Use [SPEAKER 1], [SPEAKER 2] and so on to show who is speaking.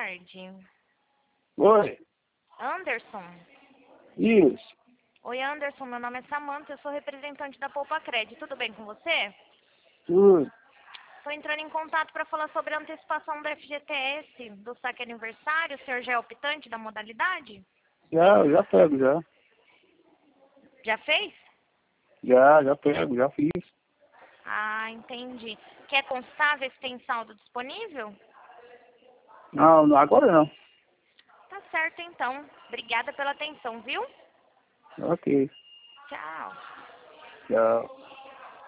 [SPEAKER 1] tarde.
[SPEAKER 2] Oi,
[SPEAKER 1] Anderson?
[SPEAKER 2] isso.
[SPEAKER 1] Oi, Anderson. Meu nome é Samantha. Eu sou representante da Poupa Cred. Tudo bem com você?
[SPEAKER 2] Tudo.
[SPEAKER 1] Estou entrando em contato para falar sobre a antecipação do FGTS, do saque aniversário. O senhor já é optante da modalidade?
[SPEAKER 2] Já pego, já.
[SPEAKER 1] Já fez?
[SPEAKER 2] Já pego, já fiz.
[SPEAKER 1] Ah, entendi. Quer constar, ver se tem saldo disponível?
[SPEAKER 2] Não, agora não.
[SPEAKER 1] Tá certo, então. Obrigada pela atenção, viu?
[SPEAKER 2] Ok,
[SPEAKER 1] Tchau.
[SPEAKER 2] tchau.